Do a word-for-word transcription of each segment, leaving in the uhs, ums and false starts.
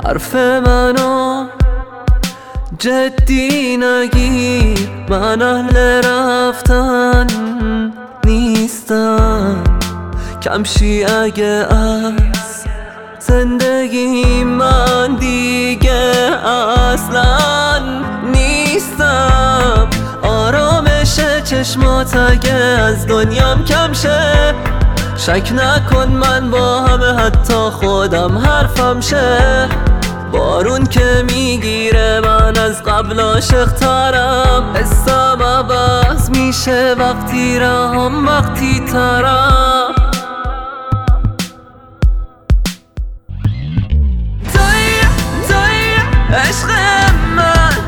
حرف منو جدی نگیر، من اهل رفتن نیستم. کمشی اگه از زندگی من دیگه اصلا نیستم. آرامش چشمات اگه از دنیام کم شه، شک نکن من با همه حتی خودم حرفم شه. بارون که میگیره من از قبل عاشق ترم، حسم عوض میشه وقتی رهم وقتی ترم. توی توی عشق من،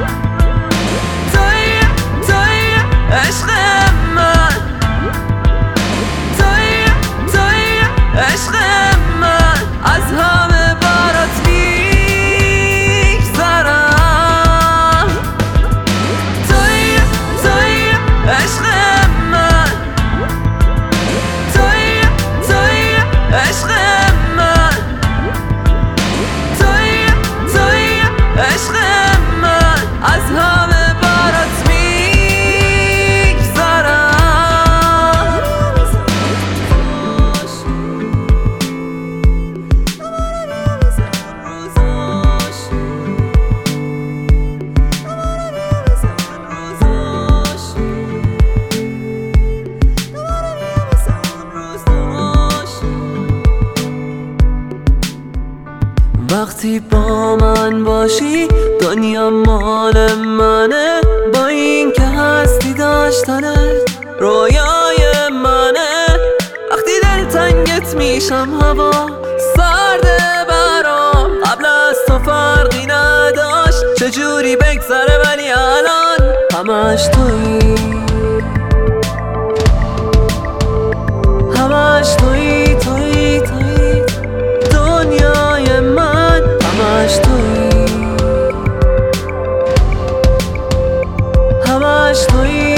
توی توی عشق من، توی توی عشق من. از همه برات میگذرم. توی توی عشق من، توی توی عشق من، توی توی عشق من. از همه برات میگذرم. وقتی با من باشی دنیا مال منه، با این که هستی داشتنت رویای منه. وقتی دلتنگت میشم هوا سرده برام، قبل از تو فرقی نداشت چجوری بگذره ولی الان همش تویی، همش تویی تویی تویی دنیای من، همش تویی، همش تویی.